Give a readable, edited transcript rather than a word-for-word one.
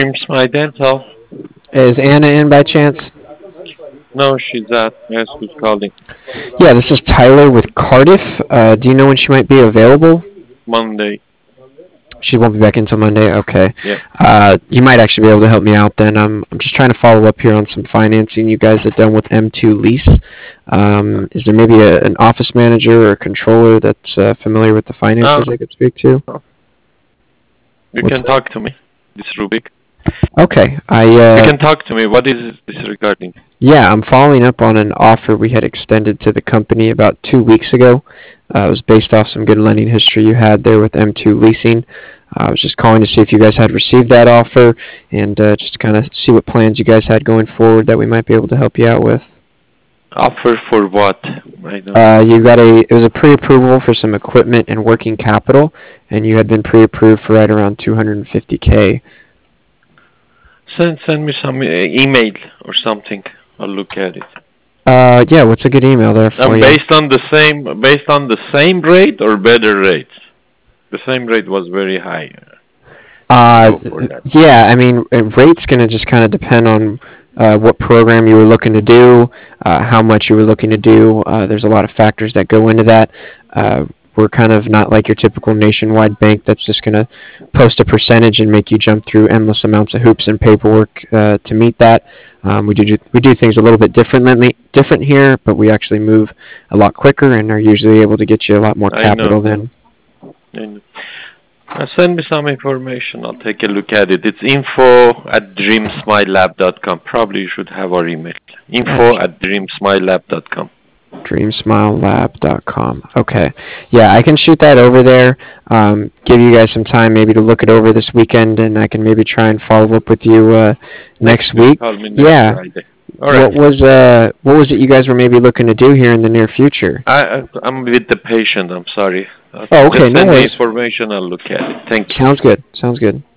Dreams My Dental. Is Anna in by chance? No, she's at. Yes, who's calling? Yeah, this is Tyler with Cardiff. Do you know when she might be available? Monday. She won't be back until Monday. Okay. Yeah. You might actually be able to help me out then. I'm just trying to follow up here on some financing you guys have done with M2 Lease. Is there maybe an office manager or a controller that's familiar with the finances I could speak to? You What's can that? talk to me. This Rubik. Okay. You can talk to me. What is this regarding? Yeah, I'm following up on an offer we had extended to the company about 2 weeks ago. It was based off some good lending history you had there with M2 Leasing. I was just calling to see if you guys had received that offer and just to kind of see what plans you guys had going forward that we might be able to help you out with. Offer for what? It was a pre-approval for some equipment and working capital, and you had been pre-approved for right around 250K. Send me some email or something. I'll look at it. Yeah, what's a good email there for you? Based on the same rate or better rates. The same rate was very high. Yeah, I mean, rate's going to just kind of depend on what program you were looking to do, how much you were looking to do. There's a lot of factors that go into that. We're kind of not like your typical nationwide bank that's just going to post a percentage and make you jump through endless amounts of hoops and paperwork to meet that. We do things a little bit different here, but we actually move a lot quicker and are usually able to get you a lot more capital than. Send me some information. I'll take a look at it. It's info@dreamsmilelab.com. Probably you should have our email. info@dreamsmilelab.com. Dreamsmilelab.com. Okay. Yeah, I can shoot that over there. Give you guys some time maybe to look it over this weekend, and I can maybe try and follow up with you next week. Yeah. Friday. All right. What was it you guys were maybe looking to do here in the near future? I'm with the patient. I'm sorry. Oh, okay. Just No send me worries. information. I'll look at it. Thank you. Sounds good. Sounds good.